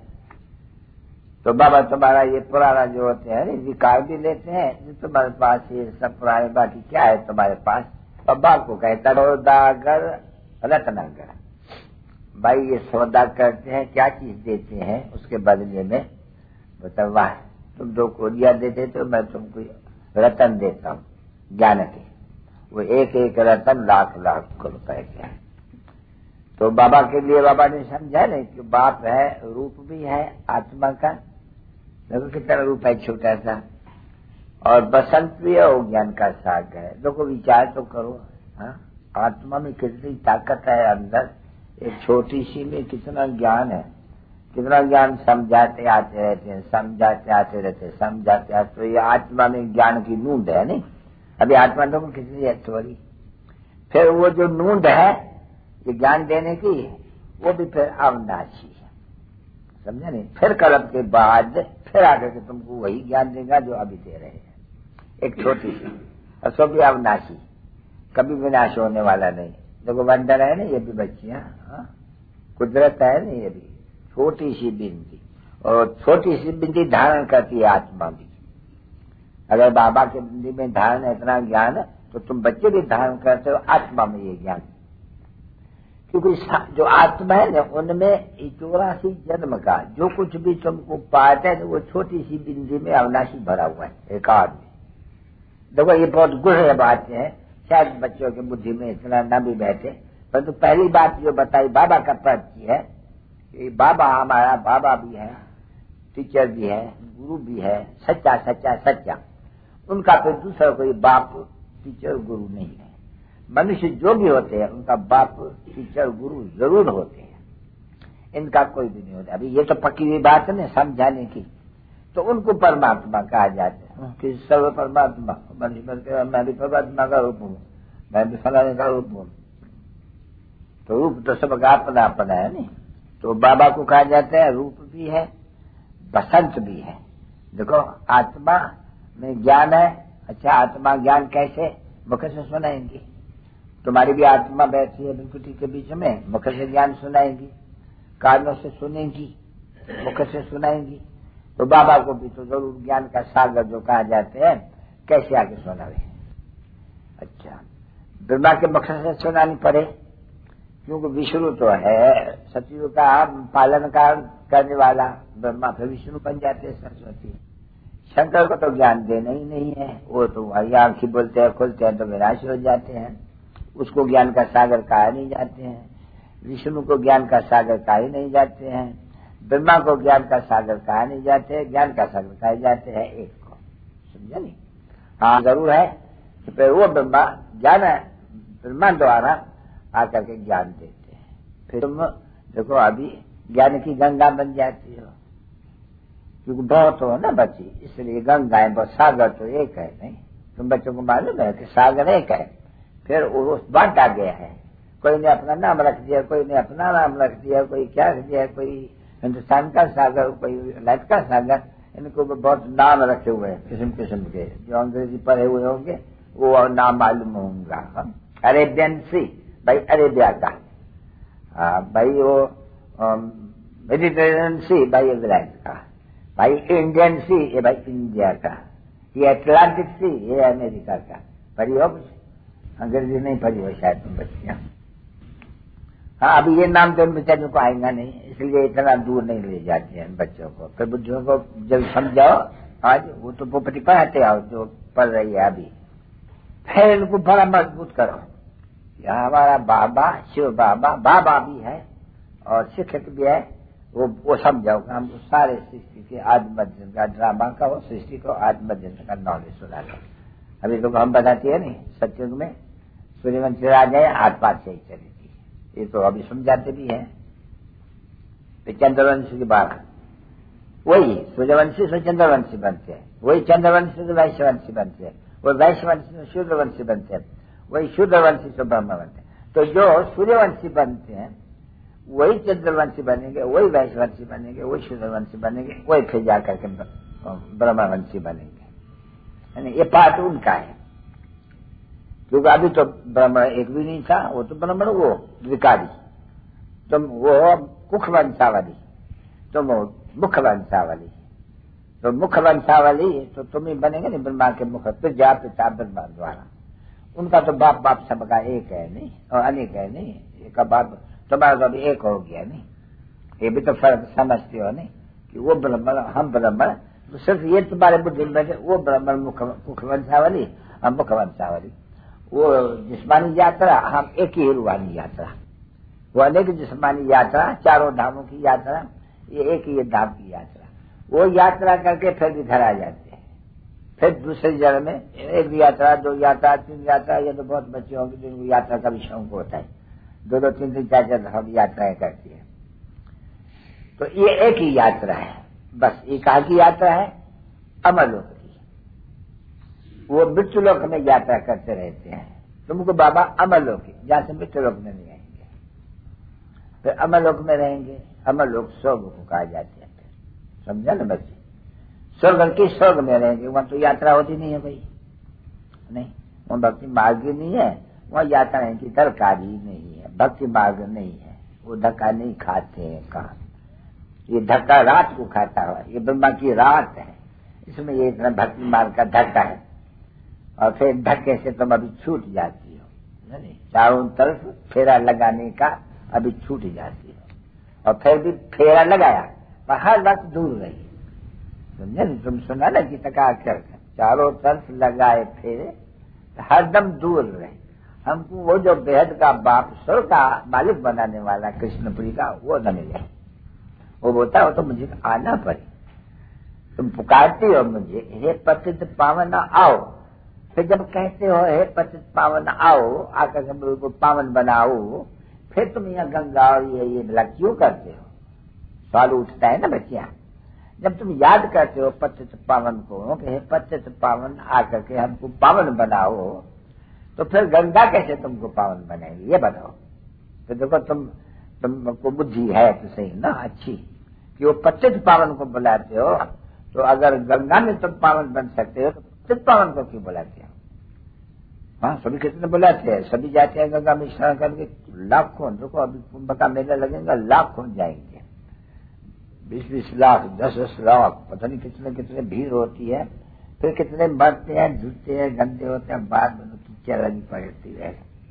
तो बाबा तुम्हारा ये पुराना जो होते हैं विकार भी लेते हैं, जो तुम्हारे पास ये सब पुराने, बाकी क्या है तुम्हारे पास। और बाप को कहता सौदागर रत्नागर, भाई ये सौदा करते हैं, क्या चीज देते हैं उसके बदले में, बताओ वाह तुम दो कोरिया देते तो मैं तुमको रतन देता हूँ ज्ञान के, वो एक एक रतन लाख लाख रुपए के है। तो बाबा के लिए बाबा ने समझा नहीं कि बाप है, रूप भी है आत्मा का, देखो कितना रूप है छोटा सा, और बसंत भी है, वो ज्ञान का सागर है। देखो विचार तो करो, हाँ आत्मा में कितनी ताकत है अंदर, एक छोटी सी में कितना ज्ञान है, कितना ज्ञान समझाते आते रहते हैं, समझाते आते रहते हैं, समझाते आते। तो ये आत्मा में ज्ञान की नूंद है नहीं, अभी आत्मा तो कितनी है थोड़ी, फिर वो जो नूंद है ये ज्ञान देने की, वो भी फिर अविनाशी है, समझे नहीं। फिर कल्प के बाद फिर आकर के तुमको वही ज्ञान देगा जो अभी दे रहे हैं, एक छोटी सी, और सो भी अविनाशी, कभी विनाश होने वाला नहीं। देखो वंडर है ना ये भी बच्चियां, कुदरत है ना ये भी, छोटी सी बिंदी, और छोटी सी बिंदी धारण करती है आत्मा भी। अगर बाबा के बिंदी में धारण है इतना ज्ञान, तो तुम बच्चे भी धारण करते हो आत्मा में ये ज्ञान, क्योंकि जो आत्मा है ना उनमें चौरासी जन्म का जो कुछ भी तुमको पाता है, तो वो छोटी सी बिंदी में अविनाशी भरा हुआ है एक आदमी। देखो ये बहुत गुह्य बातें हैं, शायद बच्चों की बुद्धि में इतना न भी बैठे, परंतु तो पहली बात जो बताई बाबा का पद की है कि बाबा हमारा बाबा भी है, टीचर भी है, गुरु भी है, सच्चा सच्चा सच्चा। उनका फिर दूसरा कोई बाप टीचर गुरु नहीं है। मनुष्य जो भी होते हैं उनका बाप टीचर गुरु जरूर होते हैं, इनका कोई भी नहीं होता। अभी ये तो पक्की हुई बात है ना समझाने की। तो उनको परमात्मा कहा जाता है कि सर्व परमात्मा, मनुष्य मैं भी परमात्मा का रूप हूँ, मैं भी फलाने का रूप हूँ। तो रूप तो सबका अपना अपना है नहीं। तो बाबा को कहा जाता है रूप भी है, बसंत भी है। देखो आत्मा में ज्ञान है। अच्छा, आत्मा ज्ञान कैसे? मुख से सुनाएंगी। तुम्हारी भी आत्मा बैठी है बिल्कुटी के बीच में, मुख से ज्ञान सुनाएंगी, कानों से सुनेंगी, मुख से सुनाएंगी। तो बाबा को भी तो जरूर ज्ञान का सागर जो कहा जाते हैं कैसे आगे सुनावे। अच्छा, ब्रह्मा के मुख से सुनानी पड़े क्योंकि विष्णु तो है सचिव का पालन का करने वाला, ब्रह्मा फिर विष्णु बन जाते हैं सरस्वती। शंकर को तो ज्ञान देना ही नहीं है, वो तो वही आंखें बोलते हैं खुलते हैं तो विनाश हो जाते हैं, उसको ज्ञान का सागर कहा नहीं जाते हैं। विष्णु को ज्ञान का सागर कहा नहीं जाते हैं, ब्रह्मा को ज्ञान का सागर कहा नहीं जाते हैं, ज्ञान का सागर कहे जाते हैं एक को। समझा नहीं? हाँ जरूर है कि फिर वो ब्रह्मा ज्ञान ब्रह्मा द्वारा आकर के ज्ञान देते हैं। फिर तुम देखो अभी ज्ञान की गंगा बन जाती हो क्योंकि बहुत हो ना बच्ची, इसलिए गंगाएं बहुत, सागर तो एक है नहीं। तुम बच्चों को मालूम है कि सागर एक है, फिर वो बांटा गया है। कोई ने अपना नाम रख दिया, कोई ने अपना नाम रख दिया, कोई क्या रख दिया, कोई हिंदुस्तान का सागर, कोई लाइट का सागर। इनको बहुत नाम रखे हुए हैं किस्म किस्म के, जो अंग्रेजी पढ़े हुए होंगे वो नाम मालूम होगा। अरेबियन सी भाई अरेबिया का, भाई वो मेडिटेरियन सी भाई इंग्लैंड का, भाई इंडियन सी ये भाई इंडिया का, ये अटलांटिक सी ये अमेरिका का। पढ़ी हो कुछ? अंग्रेजी नहीं पढ़ी हो शायद तुम बच्चियां। हाँ, अभी ये नाम तो बेचारियों को आएगा नहीं, इसलिए इतना दूर नहीं ले जाते हैं बच्चों को। फिर बुद्धियों को जब समझाओ, आज वो तो पोपटी पढ़ाते आओ जो पढ़ रही है अभी, फिर इनको बड़ा मजबूत करो। यहाँ हमारा बाबा शिव बाबा बाबा भी है और शिक्षक भी है, वो वो समझाओ। हम सारे सृष्टि के आत्मजन का ड्रामा का, वो सृष्टि को आत्मजन का नॉलेज सुना लो। अभी तो हम बताती है नहीं, सत्युग में सूर्यवंशी राजा हाथ पाथ से ही चली थी, ये तो अभी समझाते भी हैं। चंद्रवंशी की बात वही सूर्यवंशी से चंद्रवंशी बनते हैं, वही चंद्रवंशी से वैश्यवंशी बनते हैं, वो वैश्यवंशी से शूद्रवंशी बनते हैं, वही शूद्रवंशी से ब्रह्म बनते हैं। तो जो सूर्यवंशी बनते हैं वही चंद्रवंशी बनेंगे, वही वैश्यवंशी बनेंगे, वही शूद्रवंशी बनेंगे, वही फिर जाकर के ब्रह्मवंशी बनेंगे। यानी ये पाठ उनका है, क्योंकि अभी तो ब्राह्मण एक भी नहीं था, वो तो ब्राह्मण वो विकारी, तुम वो कुख वंशावली, तुम वो मुख वंशावली। तो मुख वंशावली तो तुम ही बनेंगे नहीं, ब्रह्मा के मुख प्रजा पिता ब्रह्मा द्वारा। उनका तो बाप बाप सबका एक है नहीं और अनेक है नहीं, एक बाप तुम्हारा तो अभी एक हो गया नहीं। ये भी तो फर्क समझते हो नहीं कि वो ब्राह्मण हम ब्राह्मण, तो सिर्फ ये तुम्हारे बुद्धि में वो ब्राह्मण मुख मुख वंशावली हम मुख वंशावली। वो जिस्मानी यात्रा हम एक ही रूहानी यात्रा, वो अनेक जिस्मानी यात्रा, चारों धामों की यात्रा, ये एक ही धाम की यात्रा। वो यात्रा करके फिर भी घर आ जाते हैं, फिर दूसरे जन्म में एक यात्रा, दो यात्रा, तीन यात्रा। ये तो बहुत बच्चे होंगे जिनको यात्रा का भी शौक होता है, दो दो तीन तीन चार चार हम यात्राएं करती है। तो ये एक ही यात्रा है, बस ये कहा की यात्रा है अमरलोक की। वो मृत्युलोक में यात्रा करते रहते हैं, तुमको बाबा अमरलोक की, जहां से मृत्युलोक में नहीं आएंगे, फिर अमरलोक में रहेंगे। अमरलोक स्वर्ग को कहा जाते हैं। समझा ना बच्चे? स्वर्ग की स्वर्ग में रहेंगे, वहां तो यात्रा होती नहीं है भाई, नहीं वहां भक्ति मार्ग नहीं है, वहां यात्राएं की तरकारी नहीं है, भक्ति मार्ग नहीं है, वो धक्का नहीं खाते हैं। कहा ये धक्का रात को खाता हुआ, ये ब्रह्मा की रात है, इसमें ये इतना भक्ति मार्ग का धक्का है। और फिर धक्के से तुम अभी छूट जाती हो, नहीं चारों तरफ फेरा लगाने का अभी छूट जाती हो, और फिर भी फेरा लगाया पर हर वक्त दूर रही। समझे? तुम सुना ना कि तका कर चारों तरफ लगाए फेरे हरदम दूर रहे। हमको वो जो बेहद का बाप स्वर्ग का मालिक बनाने वाला कृष्णपुरी का वो न मिले। वो बोलता हो तो मुझे आना पड़े। तुम पुकारती हो मुझे, हे पतित पावन आओ। फिर जब कहते हो हे पतित पावन आओ, आकर हम को पावन बनाओ, फिर तुम यहाँ गंगा और ये ये भला क्यों करते हो? सवाल उठता है ना बच्चियां। जब तुम याद करते हो पतित पावन को कि हे पतित पावन आकर के हमको पावन बनाओ, तो फिर गंगा कैसे तुमको पावन बनाएगी ये बताओ। तो देखो तुम तुमको बुद्धि है तो सही ना अच्छी कि वो पतित पावन को बुलाते हो, तो अगर गंगा में तुम पावन बन सकते हो तो पतित पावन को क्यों बुलाते हो? हाँ सभी कितने बुलाते हैं, सभी जाते हैं गंगा में स्नान करके, लाखों। देखो अभी कुंभ का मेला लगेगा, लाखों जाएंगे, बीस बीस लाख दस दस लाख, पता नहीं कितने कितने भीड़ होती है। फिर कितने मरते हैं, झूठते हैं, गंदे होते हैं, बाद में कीचड़ लगी पड़ती है।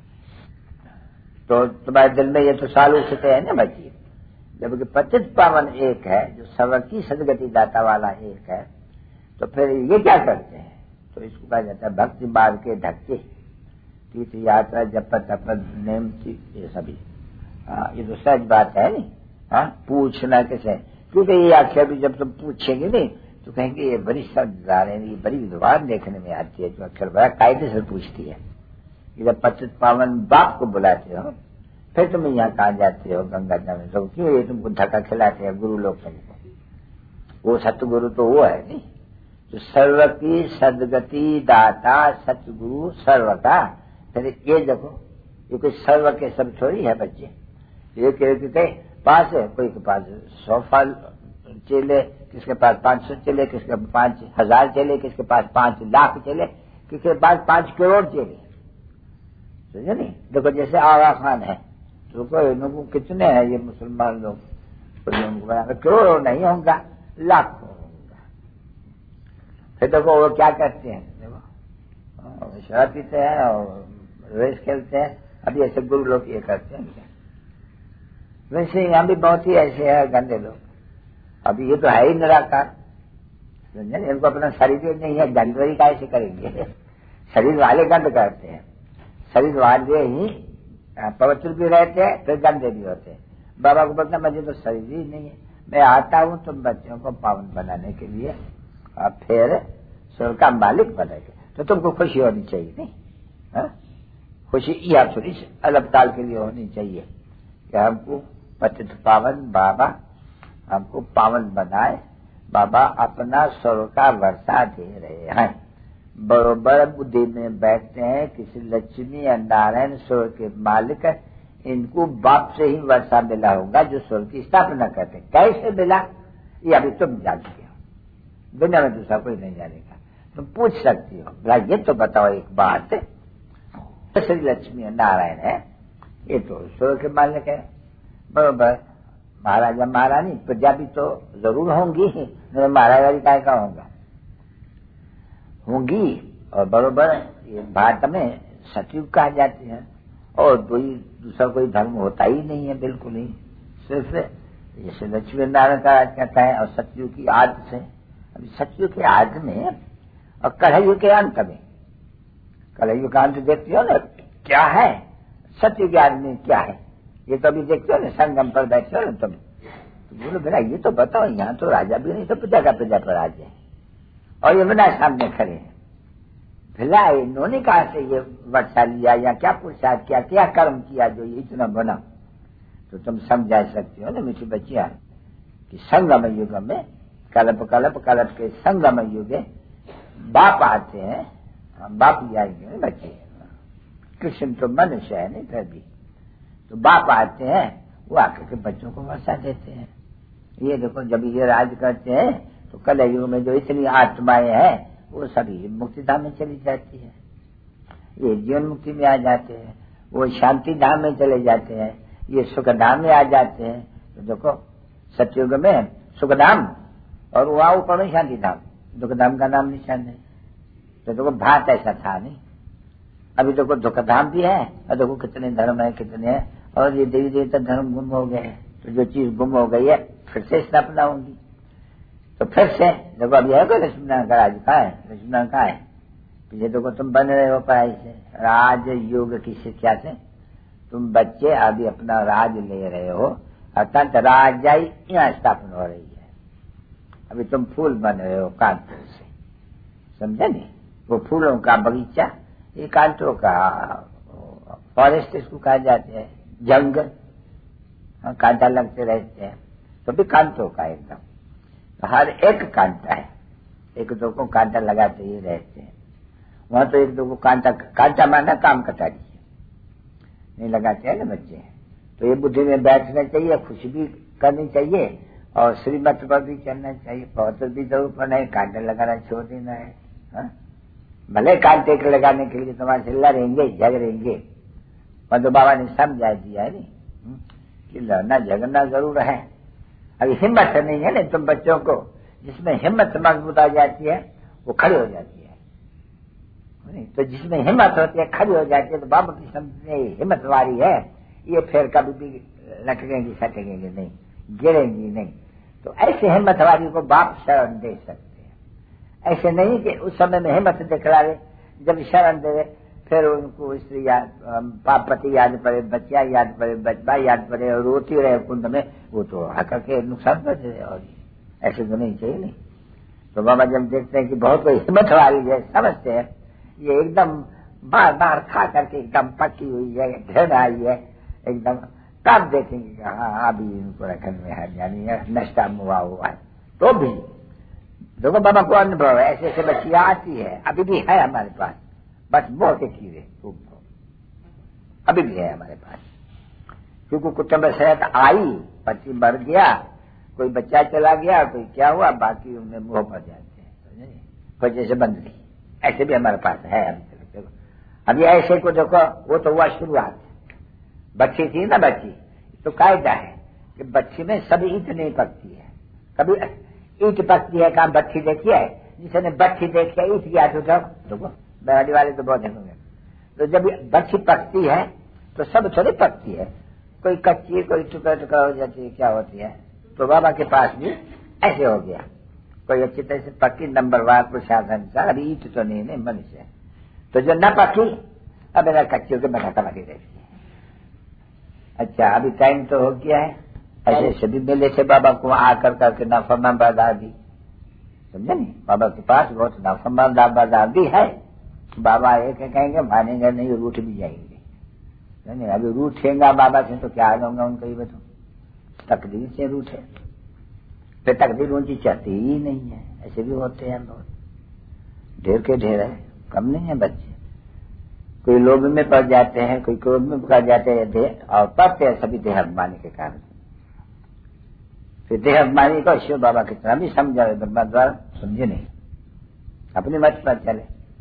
तो तुम्हारे दिल में ये तो साल उठते हैं ना बच्ची। जबकि पतित पावन एक है जो सर्वकी सदगति दाता वाला एक है, तो फिर ये क्या करते हैं? तो इसको कहा जाता है भक्ति मार्ग के धक्के, तीर्थ यात्रा जप तप नेम ये सभी। हाँ ये तो सच बात है नहीं। हाँ पूछना कैसे, क्योंकि ये आख्या भी जब तुम पूछेंगे नहीं तो कहेंगे ये बड़ी समझदार है, ये बड़ी विद्वान देखने में आती है, जो अक्षर बड़ा कायदे से पूछती है। जब पतित पावन बाप को बुलाते हो, फिर तुम यहाँ कहा जाते हो गंगा जल में, तो क्यों ये तुमको धक्का खिलाते हैं गुरु लोग तुमको? वो सतगुरु तो वो है नहीं जो सर्व की सदगति दाता सतगुरु सर्व का। फिर ये देखो ये कोई सर्व के सब थोड़ी है बच्चे। ये के पास है, कोई के पास सौ साल चले, किसके पास पांच सौ चले, किसके पांच हजार चले, किसके पास पांच लाख चले, किसके पास पांच करोड़ चले। समझे नहीं? देखो जैसे आगा खान है, तो कोई लोगों कितने हैं ये मुसलमान लोग, तो करोड़ नहीं होगा, लाखों होगा। फिर देखो वो क्या करते हैं, देखो शराब पीते हैं और रेस खेलते हैं। अभी ऐसे गुरु लोग ये करते हैं। वैसे यहाँ भी बहुत ही ऐसे है गंदे लोग। अभी ये तो है ही निराकार, समझे? इनको अपना शरीर नहीं है, गंदगी का ऐसे करेंगे। शरीर वाले गंद करते हैं, शरीर वाले ही पवित्र भी रहते हैं, फिर गंदे भी होते हैं। बाबा को बोलता मुझे तो शरीर ही नहीं है, मैं आता हूँ तुम बच्चों को पावन बनाने के लिए, और फिर स्वर्ग का मालिक बनेंगे। तो तुमको खुशी होनी चाहिए नहीं? हा? खुशी यह थोड़ी अल्पकाल के लिए होनी चाहिए कि हमको पतित पावन बाबा हमको पावन बनाए। बाबा अपना स्वर्ग का वर्षा दे रहे हैं। बरोबर बुद्धि में बैठते हैं किसी लक्ष्मी या नारायण स्वर्ग के मालिक, इनको बाप से ही वर्षा मिला होगा जो स्वर्ग की स्थापना करते। कैसे मिला ये अभी तुम जानते हो, दुनिया में दूसरा कोई नहीं जानेगा। तुम पूछ सकती हो भला ये तो बताओ एक बात, श्री लक्ष्मी नारायण है ये तो स्वर्ग के मालिक है, बरोबर। महाराजा महारानी प्रजा भी तो जरूर होंगी, नहीं महाराजा भी काय का होगा होंगी। और बरोबर ये भारत में सतयुग कहा जाती है, और कोई दूसरा कोई धर्म होता ही नहीं है बिल्कुल ही, सिर्फ जैसे लक्ष्मी नारायण का राज कहता है। और सतयुग की आद से, अभी सतयुग के आद में और कलयुग के अंत में, कलयुग का अंत देखते हो ना क्या है, सतयुग के आद में क्या है ये तो अभी देखते हो ना, संगम पर बैठे हो ना तुम, तो बोलो बेटा ये तो बताओ, यहाँ तो राजा भी नहीं तो प्रजा का प्रजा पर राज है, और यमुना सामने खड़े हैं। भला इन्होंने कहा से ये वर्षा लिया या क्या पुरुषार्थ किया, क्या कर्म किया जो ये इतना बना? तो तुम समझा सकती हो ना मीठी बच्चियां कि संगम युग में कल्प कल्प कल्प के संगम युग बाप आते हैं, बाप ही आएंगे बच्चे। कृष्ण तो मनुष्य है नहीं फिर भी, तो बाप आते हैं, वो आकर के बच्चों को वर्षा देते हैं। ये देखो जब ये राज करते हैं तो कल युग में जो इतनी आत्माएं हैं वो सभी मुक्तिधाम में चली जाती है, ये जीवन मुक्ति में आ जाते हैं, वो शांति धाम में चले जाते हैं, ये सुखधाम में आ जाते हैं। तो देखो सतयुग में सुखधाम और वहां ऊपर में शांति धाम, दुखधाम का नाम निशान है। तो देखो भात ऐसा था नहीं, अभी देखो दुखधाम भी है और देखो कितने धर्म है कितने हैं, और ये देवी देवता धर्म गुम हो गए हैं। तो जो चीज गुम हो गई है फिर से स्थापना होगी। तो फिर से देखो अभी है कोई लक्ष्मीनारायण का राज कहा है, लक्ष्मीनारायण कहा है ये देखो तुम बन रहे हो पढ़ाई से, राज योग की शिक्षा से तुम बच्चे अभी अपना राज ले रहे हो, अर्थात राजाई यहाँ स्थापन हो रही है। अभी तुम फूल बन रहे हो कांटों से, समझे नहीं? वो फूलों का बगीचा, ये कांटों का फॉरेस्ट इसको कहा जाते हैं, जंगल, कांटा लगते रहते हैं, तो भी कांटों का एकदम, तो हर एक कांटा है, एक दो को कांटा लगाते ही रहते हैं। वहां तो एक दो को कांटा, कांटा मारना काम कटारी है, नहीं लगाते हैं ना बच्चे। तो ये बुद्धि में बैठना चाहिए, खुशी भी करनी चाहिए और श्रीमत पर भी चलना चाहिए। बहुत भी जरूर पर नहीं, कांटे लगाना छोड़ देना है। हा? भले कांटे के लगाने के लिए तुम्हारे से लड़ेंगे झगड़ेंगे, मधु बाबा ने समझा दिया है नहीं कि लड़ना झगड़ना जरूर है। अभी हिम्मत नहीं है ना तुम बच्चों को, जिसमें हिम्मत मजबूत आ जाती है वो खड़ी हो जाती है, नहीं तो जिसमें हिम्मत होती है खड़ी हो जाती है, तो बाबा की समझने हिम्मत वाली है, ये फिर कभी भी लटकेंगी सटकेंगी नहीं, गिरेंगी नहीं। तो ऐसे हिम्मत वाली को बाप शरण दे सकते हैं। ऐसे नहीं कि उस समय में हिम्मत दिखला रहे, जब शरण दे फिर उनको स्त्री याद, पाप पति याद पड़े, बच्चा याद पड़े, बचपा याद पड़े और रोती रहे कुंड में, वो तो हक के नुकसान कर दे। और ऐसे तो नहीं चाहिए नहीं। तो बाबा जब देखते हैं कि बहुत कोई हिम्मत वाली है, समझते हैं ये एकदम बार बार खा करके एकदम पकी हुई है, ढेर आई है एकदम, तब देखेंगे हाँ अभी इनको रखने में है, यानी नष्टा मुआ हुआ है। तो भी देखो बाबा को अनुभव है, ऐसे ऐसे बच्चियां आती है, अभी भी है हमारे पास, बस बहुत ही कीड़े अभी भी है हमारे पास। क्योंकि कुटुंब सेहत आई, पति मर गया, कोई बच्चा चला गया, कोई क्या हुआ, बाकी उनमें मुंह पर जाते हैं, कोई जैसे बंद गई, ऐसे भी हमारे पास है अभी तक। अभी ऐसे को देखो, वो तो हुआ शुरुआत, बच्ची थी ना बच्ची, तो कायदा है कि बच्ची में सभी ईट नहीं पकती है। कभी ईट पकती है, कहाँ बच्ची देखी है? जिसने बच्ची देखी है ईट गया तो देखो, बैराडी वाले तो बहुत देखोगे। तो जब बच्ची पकती है तो सब थोड़ी पकती है, कोई कच्ची, कोई टुकड़ा टुकड़ा हो जाती है, क्या होती है। तो बाबा के पास भी ऐसे हो गया, कोई अच्छी तरह से पक्की नंबरवार प्रशासन का, अभी ईट तो नहीं नहीं मनुष्य। तो जो न पकी अब मेरा कच्चियों के बनाता लगी रहती है। अच्छा अभी टाइम तो हो गया है, ऐसे सभी मिले थे बाबा को आकर करके नाफरमान बाजार भी, समझे नहीं? बाबा के पास बहुत नाफरमान बाजार भी है। बाबा एक कहेंगे मानेंगे नहीं, रूठ भी जाएंगे, नहीं अभी रूठेगा बाबा से तो क्या लूंगा उनको, ये बताओ तकदीर से रूठे, फिर तकदीर उनकी चाहती ही नहीं है। ऐसे भी होते हैं बहुत, ढेर के ढेर है, कम नहीं है बच्चे। कोई लोभ में पड़ जाते हैं, कोई क्रोध में पड़ जाते हैं, देह और पड़ते हैं सभी देह अभिमानी के कारण। फिर देह अभिमानी को शिव बाबा कितना भी समझावे ब्रह्मा द्वारा, समझे नहीं, अपनी मत पर चले।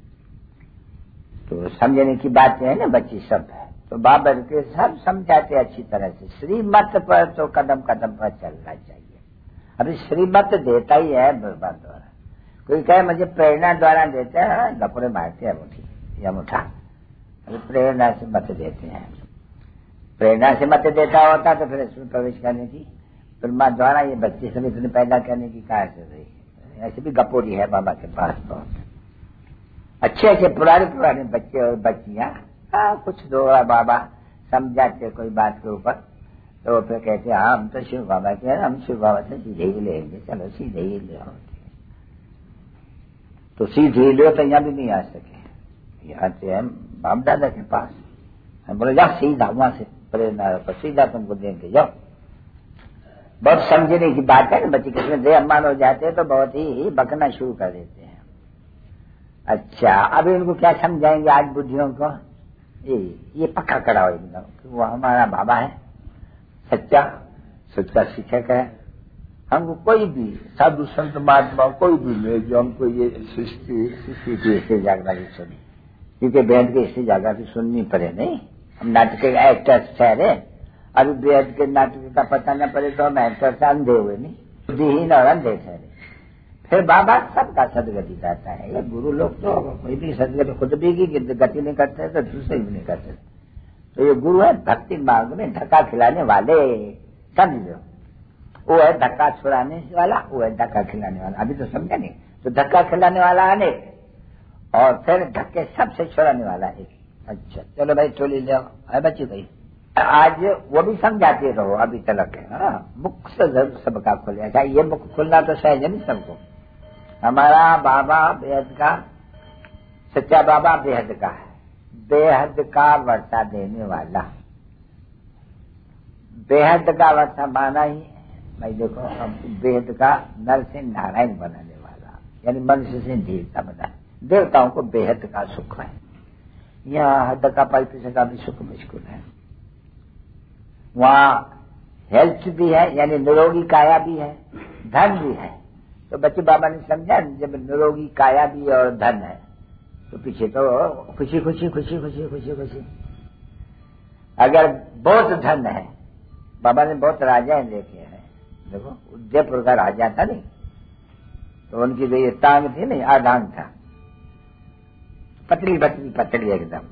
तो समझने की बातें है ना बच्ची सब है, तो बाबा के सब समझाते अच्छी तरह से। श्रीमत पर तो कदम कदम पर चलना चाहिए। अभी श्रीमत देता ही है ब्रह्मा द्वारा। कोई कहे मुझे प्रेरणा द्वारा देते हैं, लपड़े मारते हैं मुठी या मुठा। अभी प्रेरणा से मत देते हैं, प्रेरणा से मत देता होता तो फिर इसमें प्रवेश करने की, ब्रह्मा द्वारा ये बच्चे सब इतने पैदा करने की कहा से रही है। ऐसे भी गपोरी है बाबा के पास बहुत अच्छे अच्छे पुराने पुराने बच्चे और बच्चियां, हाँ कुछ दो बाबा समझाते कोई बात के ऊपर, तो फिर कहते हैं हाँ हम तो शिव बाबा के हैं, हम शिव बाबा से सीधे ही लेंगे, चलो सीधे ही ले आओ। तो सीधे लो तो यहाँ भी नहीं आ सके, यहाँ से हम बाप दादा के पास, हम बोले जाओ सीधा वहां से प्रेरणा पर सीधा तुमको देंगे जाओ। बहुत समझने की बात है ना, बच्चे किसमें देह अम्मान हो जाते हैं तो बहुत ही बकना शुरू कर देते हैं। अच्छा अभी इनको क्या समझाएंगे आज बुद्धियों को? ये ये पक्का कराओ एकदम, वो हमारा बाबा है, सच्चा सच्चा शिक्षक है। हमको कोई भी साधु संत महात्मा कोई भी ले जो हमको ये सृष्टि सृष्टि की इससे जागृति सुनी, क्योंकि बेहद के इससे जागृति सुननी पड़े। नहीं हम नाटक के एक्टर ठहरे, अभी बेहद के नाटक का पता न पड़े तो हम एक्टर से अंधे हुए नहीं, बुद्धिहीन और अंधे ठहरे। फिर बाबा सबका सदगति करता है। ये गुरु लोग तो कोई भी सदगति खुद भी की गति नहीं करते तो दूसरे भी नहीं करते। तो ये गुरु है भक्ति मार्ग में धक्का खिलाने वाले, समझ लो। वो है धक्का छुड़ाने वाला, वो है धक्का खिलाने वाला। अभी तो समझा नहीं, तो धक्का खिलाने वाला अनेक और फिर धक्के सबसे छुड़ाने वाला एक। अच्छा चलो भाई टोली ले आओ, है बच्ची भाई आज वो भी समझाते रहो अभी तक है। हाँ मुख से जरूर सबका खोले। अच्छा ये मुख खुलना तो सहज नहीं सबको। हमारा बाबा बेहद का, सच्चा बाबा बेहद का है, बेहद का वर्षा देने वाला। बेहद का वर्षा माना ही भाई देखो अब बेहद का नर से नारायण बनाने वाला, यानी मनुष्य से देवता बना। देवताओं को बेहद का सुख है, यहाँ हद का पैसे का भी सुख मुश्किल है। वहाँ हेल्थ भी है, यानी निरोगी काया भी है, धन भी है। तो बच्चे बाबा ने समझा जब निरोगी काया भी और धन है तो पीछे तो खुशी खुशी खुशी खुशी खुशी खुशी। अगर बहुत धन है, बाबा ने बहुत राजा देखे हैं। देखो उदयपुर का राजा था नहीं, तो उनकी जो ये टांग थी नहीं आधांग था, पतली पतली पतली एकदम,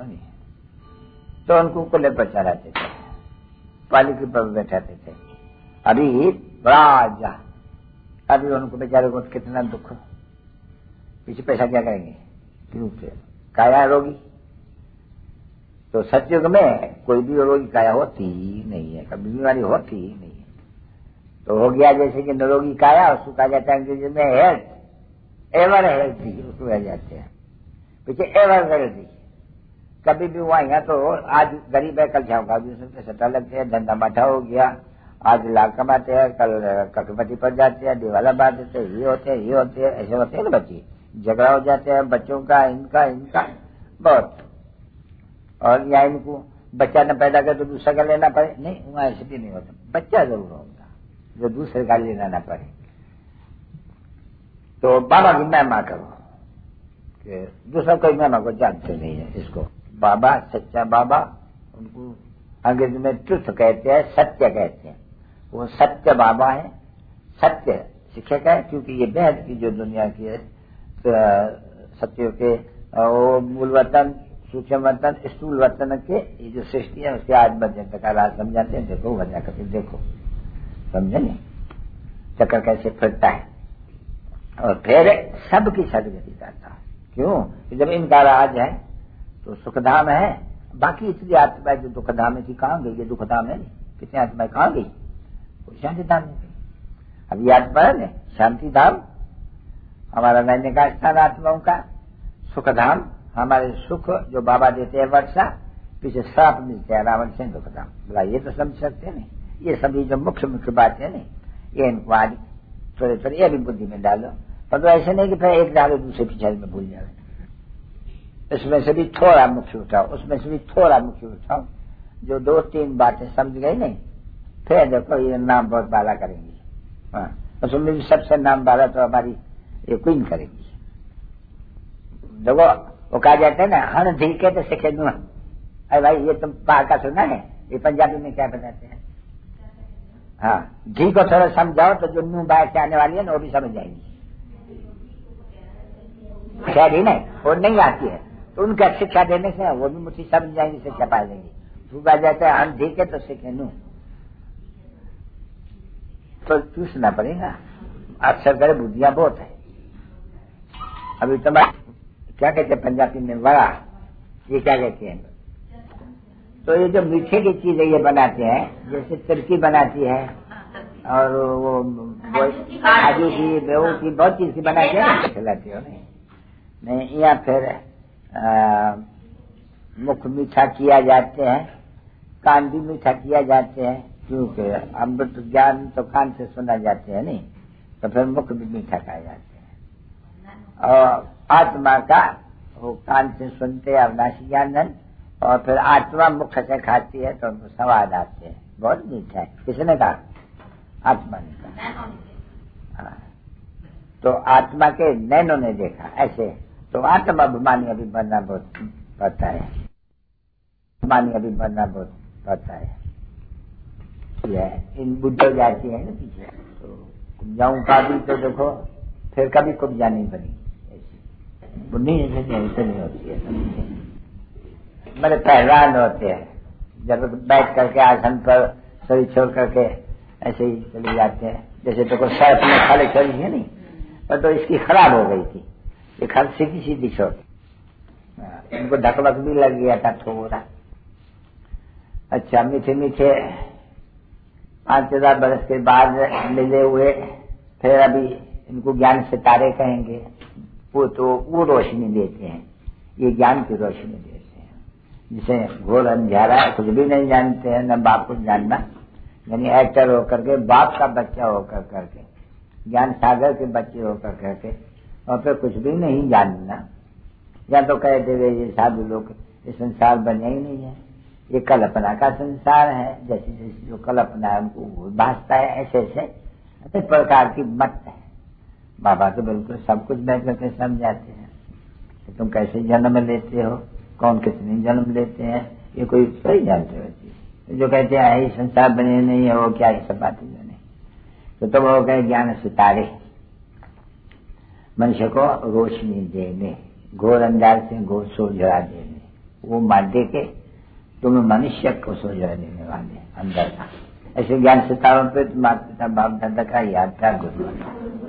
तो उनको कुल्ले पर चढ़ाते थे, पालिकी पर बैठाते थे। अभी राजा, अभी उनको बेचारे को कितना दुख, पीछे पैसा क्या करेंगे, क्योंकि काया रोगी। तो सतयुग में कोई भी रोगी काया होती ही नहीं है, कभी बीमारी होती ही नहीं है। तो हो गया जैसे कि निरोगी काया, उसको कहा जाता है अंग्रेजी में हेल्थ, एवर हेल्थी उसको कह जाते हैं। पीछे एवर हेल्थी, कभी भी हुआ यहाँ तो आज गरीब है कल जाऊंगा, दूसरे सट्टा लगते हैं, धंधा माठा हो गया, आज लाख कमाते हैं कल करोड़पति पर जाते हैं, दिवाला बांध देते हैं, ये होते हैं ये होते हैं, ऐसे होते हैं ना बच्चे, झगड़ा हो जाते हैं बच्चों का, इनका इनका बहुत। और या इनको बच्चा न पैदा करे तो दूसरा का लेना पड़े, नहीं वहां ऐसे भी नहीं होता, बच्चा जरूर होगा जो दूसरे का लेना ना पड़े। तो बाबा की महिमा करो कि दूसरा कोई महिमा को जानते नहीं है इसको। बाबा सच्चा बाबा, उनको अंग्रेजी में ट्रुथ कहते हैं, सत्य कहते हैं। वो सत्य बाबा है, सत्य शिक्षक है, क्योंकि ये बेहद की जो दुनिया की है सत्यों के मूल वतन, सूक्ष्म वतन, स्थूल वतन के ये जो सृष्टि है उसके आज पर्यंत का राज समझाते हैं। देखो वजह करके देखो, समझे नहीं चक्कर कैसे फिरता है और फिर सबकी सदगति करता है। क्यों? जब इनका राज है तो सुखधाम है, बाकी इतनी आत्माएं जो दुखधाम में थी कहाँ गई? ये दुखधाम है नहीं, कितनी आत्माएं कहाँ गई? कोई शांति धाम में गई। अब ये आत्मा है शांति धाम, हमारा रहने का स्थान आत्माओं का, सुखधाम हमारे सुख जो बाबा देते हैं वर्षा, पीछे श्राप मिलते हैं रावण से दुखधाम। बोला ये तो समझ सकते नहीं, ये सभी जो मुख्य मुख्य बातें नहीं, ये इनको आज थोड़े थोड़े ये भी बुद्धि में डालो, पर तो ऐसे नहीं कि फिर एक डालो दूसरे पिछाड़ी में भूल जाए। इसमें से भी थोड़ा मुख्य उठाओ, उसमें से भी थोड़ा मुख्य उठाओ, जो दो तीन बातें समझ गई नहीं, फिर देखो ये नाम बहुत बाला करेंगी। हाँ उसमें भी सबसे नाम बाला तो हमारी ये क्वीन करेगी। देखो वो कहा जाता है ना, हन धीके तो सीखे नुआ। अरे भाई ये तुम बाहर का सुना है, ये पंजाबी में क्या बताते हैं? हाँ घी को थोड़ा समझाओ तो जो मुंह बाहर से आने वाली है ना वो भी समझ जाएंगी। खैर ही नहीं, वो नहीं आती है तो उनका शिक्षा देने से वो भी मुझे समझ जाएंगी, शिक्षा पा लेंगी। तो कहा जाता है हन धीके तो सीखे नू, तो चूसना पड़ेगा। अक्सर करे बुद्धियां बहुत है। अभी तुम्हारे क्या कहते हैं पंजाबी में वड़ा, ये क्या कहते हैं? तो ये जो मीठे की चीजें ये बनाते हैं, जैसे तिरकी बनाती है और वो काजू की, बेहू की, बहुत चीज की बनाती है, खिलाती हो नहीं, नहीं या फिर आ, मुख मीठा किया जाते हैं, कान भी मीठा किया जाते हैं, क्योंकि अमृत ज्ञान तो कान से सुना जाते हैं नहीं, तो फिर मुख भी मीठा खाए जाते हैं। और आत्मा का वो कान से सुनते हैं अविनाशी ज्ञान, और फिर आत्मा मुख से खाती है तो उनको स्वाद आते हैं, बहुत मीठा है। किसने कहा? आत्मा ने कहा। हाँ तो आत्मा के नैनों ने देखा ऐसे, तो आत्मा अभिमानी अभी बनना बहुत पड़ता है, अभिमानी अभी बनना बहुत पड़ता है। इन बुद्धि जाती है ना पीछे, तो कुब्जाओं का भी तो देखो फिर कभी कुब्जा नहीं बनी, बुढ़ी ऐसे नहीं होती है, मेरे पहलवान होते हैं जब बैठ करके आसन पर शरीर छोड़ करके ऐसे ही चले जाते हैं। जैसे तो कोई शर्ट में खाली चली है नहीं, पर तो इसकी खराब हो गई थी, एक हर सीधी सीधी छोटी, इनको ढकवक भी लग गया था थोड़ा। अच्छा, मीठे मीठे पांच हजार बरस के बाद मिले हुए, फिर अभी इनको ज्ञान सितारे कहेंगे। वो तो वो रोशनी देते हैं, ये ज्ञान की रोशनी देते हैं। जिसे घोर अंधियारा, कुछ भी नहीं जानते हैं, न बाप को जानना, यानी एक्टर होकर के, बाप का बच्चा होकर करके, ज्ञान सागर के बच्चे होकर करके, और फिर कुछ भी नहीं जानना। या तो कहते हुए ये साधु लोग, ये संसार बने ही नहीं है, ये कल्पना का संसार है। जैसे जैसे जो कल्पना है उनको भासता है, ऐसे ऐसे ऐसे प्रकार की मत है। बाबा तो बिल्कुल सब कुछ बैठ करके समझाते हैं कि तुम कैसे जन्म लेते हो, कौन कितने जन्म लेते हैं, ये कोई सही जानते हो। जो कहते हैं ये संसार बने नहीं है, वो क्या ये सब बातें जो नहीं। तो तुम हो गए ज्ञान सितारे, मनुष्य को रोशनी देने, घोर अंधार से घोर सोझरा देने, वो माध्य के तुम मनुष्य को सोझरा देने वाले अंदर का। ऐसे ज्ञान सितारों पे माता पिता बाप दादा का याद का गुरु